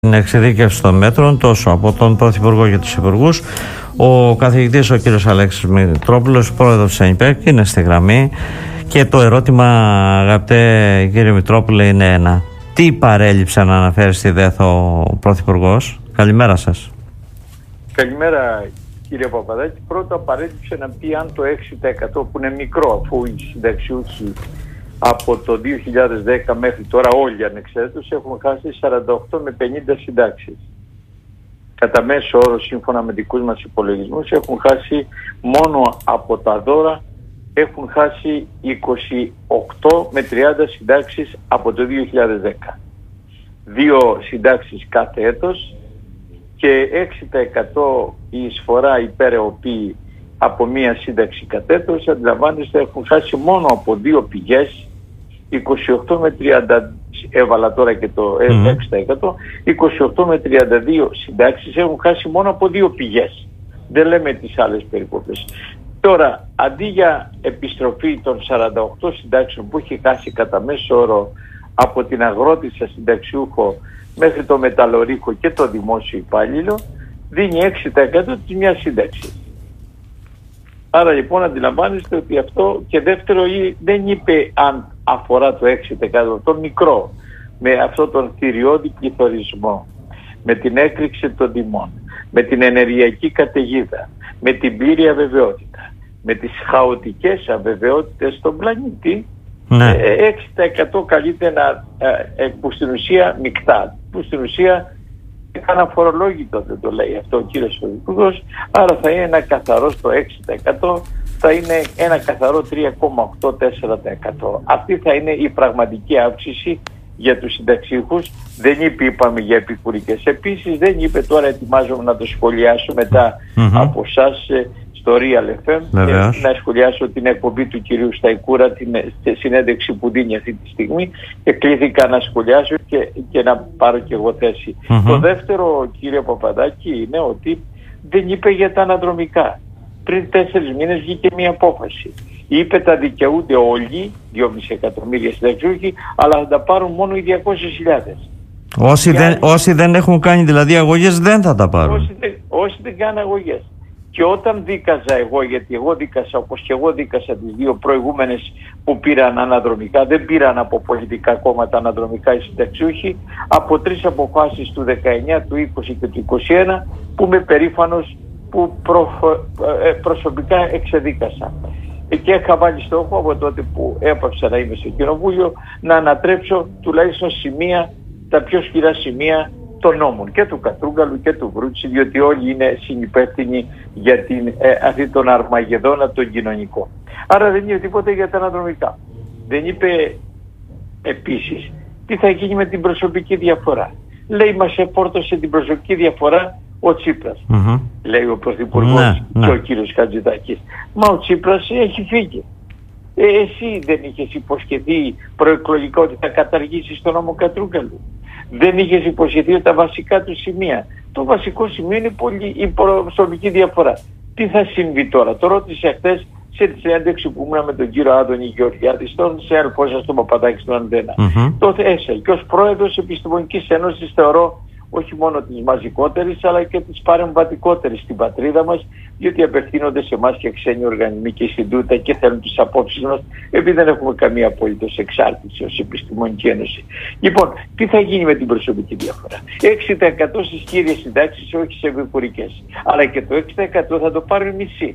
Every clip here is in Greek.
Την εξειδίκευση των μέτρων τόσο από τον Πρωθυπουργό και τους Υπουργούς. Ο καθηγητής ο κύριος Αλέξης Μητρόπουλος, πρόεδρος της ΕΝΙΠΕΚ, είναι στη γραμμή και το ερώτημα, αγαπητέ κύριε Μητρόπουλε, είναι ένα. Τι παρέλειψε να αναφέρει στη ΔΕΘ ο Πρωθυπουργός? Καλημέρα σας. Καλημέρα κύριε Παπαδάκη. Πρώτα παρέλειψε να πει αν το 6% που είναι μικρό, αφού οι συνταξιούχοι από το 2010 μέχρι τώρα όλοι ανεξάρτητους έχουν χάσει 48 με 50 συντάξεις. Κατά μέσο όρο, σύμφωνα με δικούς μας υπολογισμούς, έχουν χάσει μόνο από τα δώρα, έχουν χάσει 28 με 30 συντάξεις από το 2010. 2 συντάξεις κάθε έτος και 6% η εισφορά υπερεωπή από μία σύνταξη κατ' έτος. Αντιλαμβάνεστε, έχουν χάσει μόνο από 2 πηγές, 28 με 30, έβαλα τώρα και το 6%, 28 με 32 συντάξεις έχουν χάσει μόνο από 2 πηγές. Δεν λέμε τις άλλες περικοπές. Τώρα, αντί για επιστροφή των 48 συντάξεων που έχει χάσει κατά μέσο όρο από την αγρότησα συνταξιούχο μέχρι το μεταλλορύχο και το δημόσιο υπάλληλο, δίνει 6% της μιας σύνταξης. Άρα λοιπόν αντιλαμβάνεστε ότι αυτό, και δεύτερο, δεν είπε αν αφορά το 6%, το μικρό, με αυτό τον θηριώδη πληθωρισμό, με την έκρηξη των τιμών, με την ενεργειακή καταιγίδα, με την πλήρη αβεβαιότητα, με τις χαοτικές αβεβαιότητες στον πλανήτη, 6% καλείται που στην ουσία μεικτά, που στην ουσία αναφορολόγητο, δεν το λέει αυτό ο κύριος Πρωθυπουργός, άρα θα είναι ένα καθαρό στο 6%, θα είναι ένα καθαρό 3,84%. Αυτή θα είναι η πραγματική αύξηση για τους συνταξίχους. Δεν είπαμε για επικουρικές. Επίσης δεν είπε, τώρα ετοιμάζομαι να το σχολιάσω μετά από εσάς στο Real FM, να σχολιάσω την εκπομπή του κυρίου Σταϊκούρα, την συνέντευξη που δίνει αυτή τη στιγμή, και κλήθηκα να σχολιάσω και να πάρω και εγώ θέση. Το δεύτερο, κύριε Παπαδάκη, είναι ότι δεν είπε για τα αναδρομικά. Πριν 4 μήνες βγήκε μια απόφαση. Είπε τα δικαιούνται όλοι, 2,5 εκατομμύρια συνταξιούχοι, αλλά θα τα πάρουν μόνο οι 200.000. Όσοι δεν έχουν κάνει δηλαδή αγωγές δεν θα τα πάρουν. Όσοι δεν κάνουν αγωγές. Και όταν δίκαζα εγώ, γιατί εγώ δίκασα όπως και εγώ δίκασα τις 2 προηγούμενες που πήραν αναδρομικά, δεν πήραν από πολιτικά κόμματα αναδρομικά οι συνταξιούχοι, από 3 αποφάσεις του 19, του 20 και του 21 που είμαι περήφανος που προσωπικά εξεδίκασα. Και είχα βάλει στόχο από τότε που έπαψα να είμαι στο Κοινοβούλιο να ανατρέψω τουλάχιστον σημεία, τα πιο σκληρά σημεία των νόμων, και του Κατρούγκαλου και του Βρούτσι, διότι όλοι είναι συνυπεύθυνοι για αυτή τον Αρμαγεδόνα τον κοινωνικό. Άρα δεν είπε τίποτα για τα αναδρομικά. Δεν είπε επίσης τι θα γίνει με την προσωπική διαφορά. Λέει, μας εφόρτωσε την προσωπική διαφορά ο Τσίπρας, λέει ο Πρωθυπουργός και ο κύριος Χατζηδάκης. Μα ο Τσίπρας έχει φύγει. Εσύ δεν είχες υποσχεθεί προεκλογικά ότι θα καταργήσεις τον νόμο Κατρούγκαλου? Δεν είχες υποσχεθεί τα βασικά του σημεία? Το βασικό σημείο είναι η προσωπική διαφορά. Τι θα συμβεί τώρα? Το ρώτησε χθες σε τη συνέντευξη που ήμουν με τον κύριο Άδωνη Γεωργιάδη, σε αλφό σας τον Παπαδάκη στον Αντένα. Το θέσα και ως πρόεδρος Επιστημονικής Ένωσης θεωρώ όχι μόνο της μαζικότερης αλλά και της παρεμβατικότερης στην πατρίδα μας, διότι απευθύνονται σε εμάς και ξένοι οργανισμοί και Ινστιτούτα και θέλουν τις απόψεις μας, επειδή δεν έχουμε καμία απολύτως εξάρτηση ως Επιστημονική Ένωση. Λοιπόν, τι θα γίνει με την προσωπική διαφορά? 6% στις κύριες συντάξεις, όχι σε επικουρικές. Αλλά και το 6% θα το πάρουν μισοί.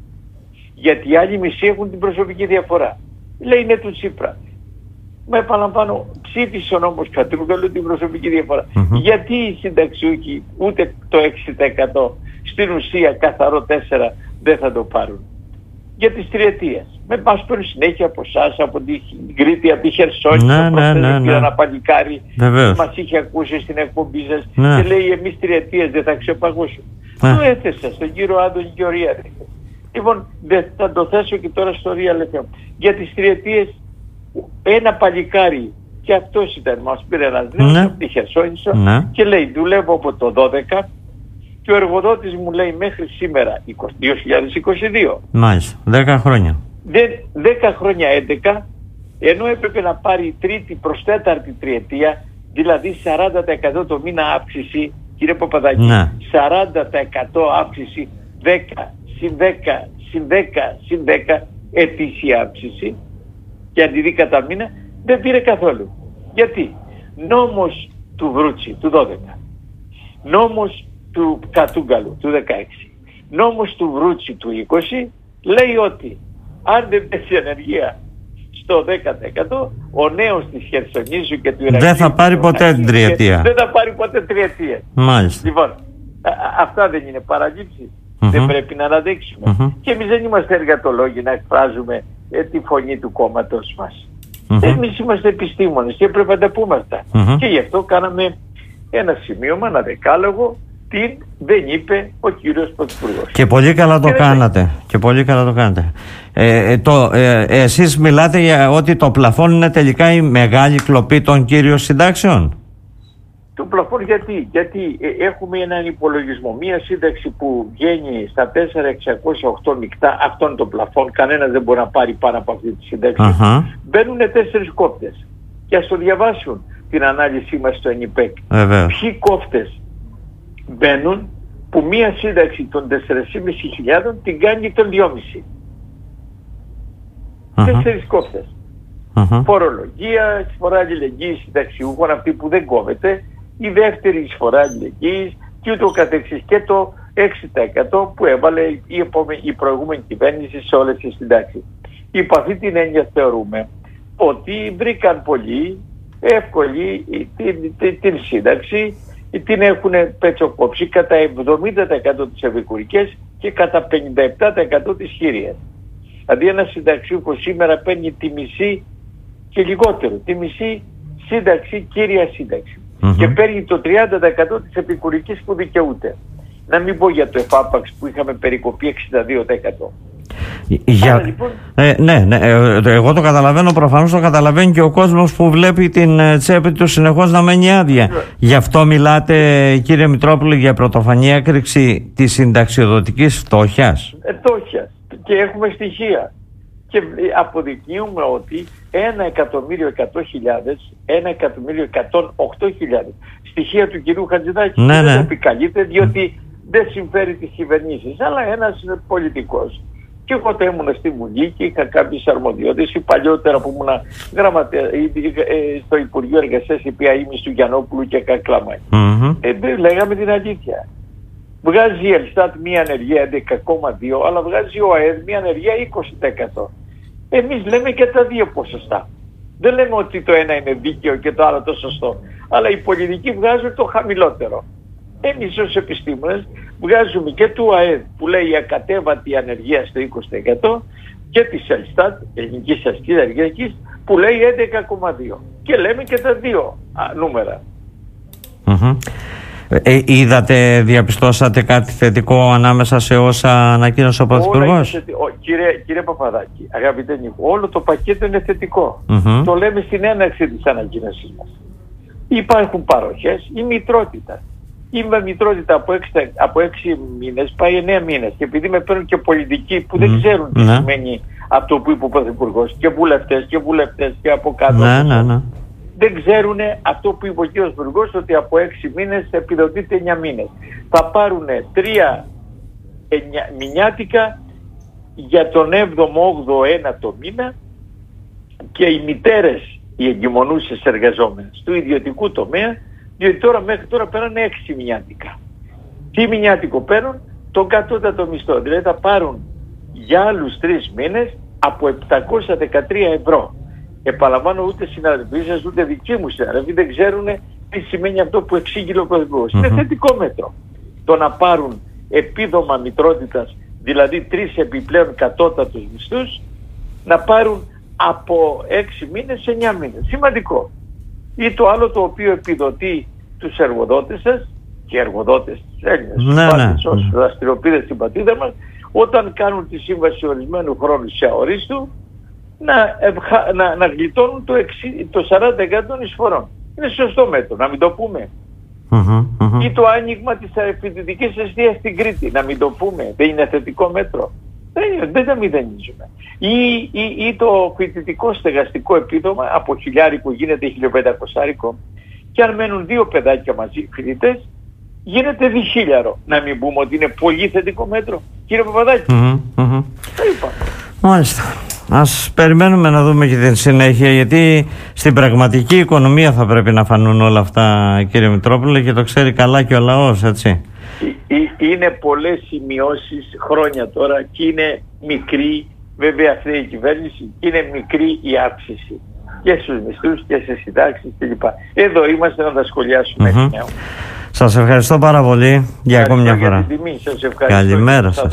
Γιατί οι άλλοι μισοί έχουν την προσωπική διαφορά. Λέει, είναι του Τσίπρα. Με επαναλαμβάνω, ψήφισε ο νόμος Κατρούγκαλου την προσωπική διαφορά. Γιατί οι συνταξιούχοι ούτε το 6%, στην ουσία καθαρό 4% δεν θα το πάρουν? Για τις τριετίες. Μας παίρνουν συνέχεια από εσάς, από την Κρήτη, από τη Χερσόνησο, ένα παλικάρι μας είχε ακούσει στην εκπομπή σας και λέει, εμείς τριετίες δεν θα ξεπαγώσουμε. Το έθεσα στον κύριο Άδωνη Γεωργιάδη. Λοιπόν, θα το θέσω και τώρα στο Real FM. Για τις τριετίες, ένα παλικάρι, και αυτός ήταν, μας πήρε ένας νέος από τη Χερσόνησο και λέει, δουλεύω από το 12 και ο εργοδότης μου λέει μέχρι σήμερα 2022. Μάλιστα, 10 χρόνια. 10 χρόνια 11, ενώ έπρεπε να πάρει τρίτη προς τέταρτη τριετία Δηλαδή 40% το μήνα αύξηση, κύριε Παπαδάκη, ναι. 40% αύξηση, 10 συν 10 συν 10 συν 10 ετήσια αύξηση, και αν τη δει κατά μήνα, δεν πήρε καθόλου. Γιατί? Νόμος του Βρούτσι του 12, νόμος του Κατούγκαλου του 16, νόμος του Βρούτσι του 20 λέει ότι αν δεν πέσει ανεργία στο 10%, ο νέος της Χερσονήσου και του Ηρακλείου δεν θα πάρει ποτέ την τριετία. Δεν θα πάρει ποτέ τριετία. Μάλιστα. Λοιπόν, αυτά δεν είναι παραλήψεις? Δεν πρέπει να αναδείξουμε. Και εμείς δεν είμαστε εργατολόγοι να εκφράζουμε τη φωνή του κόμματος μας. Εμείς είμαστε επιστήμονες και πρέπει να τα πούμε αυτά. Και γι' αυτό κάναμε ένα σημείωμα, ένα δεκάλογο, τι δεν είπε ο κύριος Πρωθυπουργός. Και πολύ καλά το κάνατε. Και πολύ καλά το κάνατε. Εσείς μιλάτε για ότι το πλαφόν είναι τελικά η μεγάλη κλοπή των κύριων συντάξεων. Το πλαφόν γιατί έχουμε έναν υπολογισμό. Μία σύνταξη που βγαίνει στα 4.608 μεικτά, αυτό είναι το πλαφόν. Κανένας δεν μπορεί να πάρει πάνω από αυτή τη σύνταξη. Μπαίνουν 4 κόφτες. Και ας το διαβάσουν την ανάλυση μας στο ΕΝΙΠΕΚ. Ποιοι κόφτες μπαίνουν που μία σύνταξη των 4.500 την κάνει τον 2.500. 4 κόφτες. Φορολογία, εισφορά αλληλεγγύης συνταξιούχων, αυτή που δεν κόβεται, η δεύτερη εισφορά αλληλεγγύης και ούτω καθεξής, και το 6% που έβαλε η προηγούμενη κυβέρνηση σε όλες τις συντάξεις. Υπό αυτή την έννοια θεωρούμε ότι βρήκαν πολύ εύκολη την σύνταξη, την έχουν πετσοκόψει κατά 70% τις επικουρικές και κατά 57% τις χείριες. Δηλαδή ένας συνταξιούχος σήμερα παίρνει τη μισή και λιγότερο, τη μισή σύνταξη, κύρια σύνταξη. Και παίρνει το 30% της επικουρικής που δικαιούται. Να μην πω για το ΕΦΑΠΑΞ που είχαμε περικοπεί 62%. Λοιπόν... ναι, εγώ το καταλαβαίνω, προφανώς το καταλαβαίνει και ο κόσμος που βλέπει την τσέπη του συνεχώς να μένει άδεια. Γι' αυτό μιλάτε, κύριε Μητρόπουλε, για πρωτοφανή έκρηξη της συνταξιοδοτικής φτώχειας. Φτώχειας. Και έχουμε στοιχεία. Και αποδεικνύουμε ότι 1.100.000, στοιχεία του κυρίου Χατζηδάκη, δεν επικαλείται, διότι δεν συμφέρει τις κυβερνήσεις, αλλά ένας πολιτικός. Και εγώ το ήμουν στη Βουλή και είχα κάποιες αρμοδιότητες, ή παλιότερα που ήμουν στο Υπουργείο Εργασίας, η ΠΑΗΜΗΣ του Γιαννόπουλου και Κακλαμάκη. Λέγαμε την αλήθεια. Βγάζει η Ελστάτ μία ανεργία 11,2, αλλά βγάζει ο ΑΕΔ μία ανεργία 20%. Εμείς λέμε και τα δύο ποσοστά. Δεν λέμε ότι το ένα είναι δίκαιο και το άλλο το σωστό. Αλλά οι πολιτικοί βγάζουν το χαμηλότερο. Εμείς ως επιστήμονες βγάζουμε και του ΑΕΔ που λέει ακατέβατη ανεργία στο 20% και της Ελστάτ, Ελληνικής Αστικής Ενεργειακής, που λέει 11,2. Και λέμε και τα δύο νούμερα. Διαπιστώσατε κάτι θετικό ανάμεσα σε όσα ανακοίνωσε ο Πρωθυπουργός? Κύριε Παπαδάκη, αγαπητέ Νίκο, όλο το πακέτο είναι θετικό. Το λέμε στην έναρξη της ανακοίνωσης μας. Υπάρχουν παροχές, η μητρότητα. Η μητρότητα από 6 μήνες πάει 9 μήνες. Και επειδή με παίρνουν και πολιτικοί που δεν ξέρουν τι σημαίνει αυτό που είπε ο Πρωθυπουργός, και βουλευτές και από κάτω. Δεν ξέρουν αυτό που είπε ο κ. Υπουργός, ότι από 6 μήνες επιδοτείται 9 μήνες. Θα πάρουν 3 μηνιάτικα για τον 7ο, 8ο, 9ο μήνα, και οι μητέρες, οι εγκυμονούσες εργαζόμενες του ιδιωτικού τομέα, διότι μέχρι τώρα πέρανε 6 μηνιάτικα. Τι μηνιάτικο παίρνουν? Τον κατώτατο μισθό. Δηλαδή θα πάρουν για άλλους 3 μήνες από 713 ευρώ. Επαναλαμβάνω, ούτε συναδελφοί σας, ούτε δικοί μου συναδελφοί δεν ξέρουν τι σημαίνει αυτό που εξήγηλε ο Πρωθυπουργός. Είναι θετικό μέτρο. Το να πάρουν επίδομα μητρότητας, δηλαδή 3 επιπλέον κατώτατους μισθούς, να πάρουν από 6 μήνες σε 9 μήνες. Σημαντικό. Ή το άλλο το οποίο επιδοτεί τους εργοδότες σας και εργοδότες της Έλληνας, ως δραστηριοποιητές στην πατρίδα μας, όταν κάνουν τη σύμβαση ορισμένου χρόνου σε αορίστου, να γλιτώνουν το 40% των εισφορών. Είναι σωστό μέτρο, να μην το πούμε. Ή το άνοιγμα της φοιτητικής εστίας στην Κρήτη, να μην το πούμε. Δεν είναι θετικό μέτρο? Δεν τα μηδενίζουμε. Ή το φοιτητικό στεγαστικό επίδομα από 1.000 γίνεται 1.500 και αν μένουν 2 παιδάκια μαζί φοιτητές, γίνεται διχίλιαρο. Να μην πούμε ότι είναι πολύ θετικό μέτρο, κύριε Παπαδάκη. Μάλιστα. Ας περιμένουμε να δούμε και την συνέχεια, γιατί στην πραγματική οικονομία θα πρέπει να φανούν όλα αυτά, κύριε Μητρόπουλε, και το ξέρει καλά και ο λαός, έτσι. Είναι πολλές σημειώσεις χρόνια τώρα και είναι μικρή, βέβαια αυτή η κυβέρνηση, και είναι μικρή η αύξηση και στους μισθούς και στις συντάξεις κλπ. Εδώ είμαστε να τα σχολιάσουμε εκ νέου. Σας ευχαριστώ πάρα πολύ για ακόμη μια φορά. Σας ευχαριστώ. Καλημέρα σας.